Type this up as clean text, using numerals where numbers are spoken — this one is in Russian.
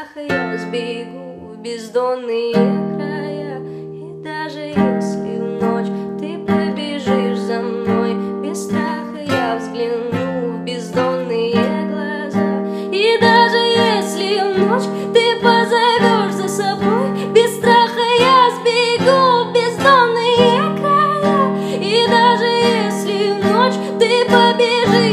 страха я сбегу в бездонные края. И даже если в ночь ты побежишь за мной, без страха я взгляну в бездонные глаза. И даже если в ночь ты позовешь за собой, без страха я сбегу в бездонные края. И даже если в ночь ты побежишь